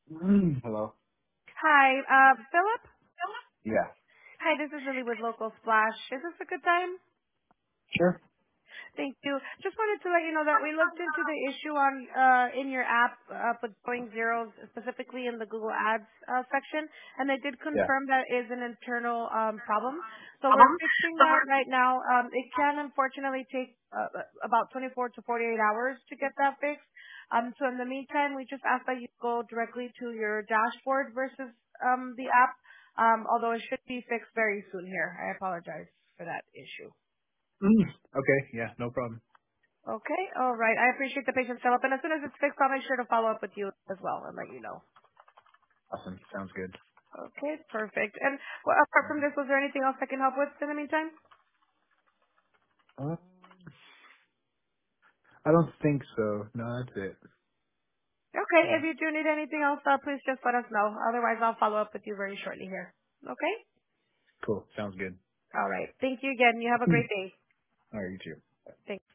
Hello. Hi, Philip? Yeah. Hi, this is Lily with Local Splash. Is this a good time? Sure. Thank you. Just wanted to let you know that we looked into the issue on in your app with going zeros, specifically in the Google Ads section, and they did Yeah. confirm that is an internal problem. So we're fixing that right now. It can unfortunately take about 24 to 48 hours to get that fixed. So in the meantime, we just ask that you go directly to your dashboard versus the app, although it should be fixed very soon here. I apologize for that issue. Okay. Yeah. No problem. Okay, all right. I appreciate the patience, Philip. And as soon as it's fixed, I'll make sure to follow up with you as well and let you know. Awesome. Sounds good. Okay, perfect. And well, apart from this, was there anything else I can help with in the meantime? Uh, I don't think so. No, that's it. Okay, Yeah. if you do need anything else, please just let us know. Otherwise, I'll follow up with you very shortly here. Okay? Cool. Sounds good. All right. Thank you again. You have a great day. All right. You too. Thanks.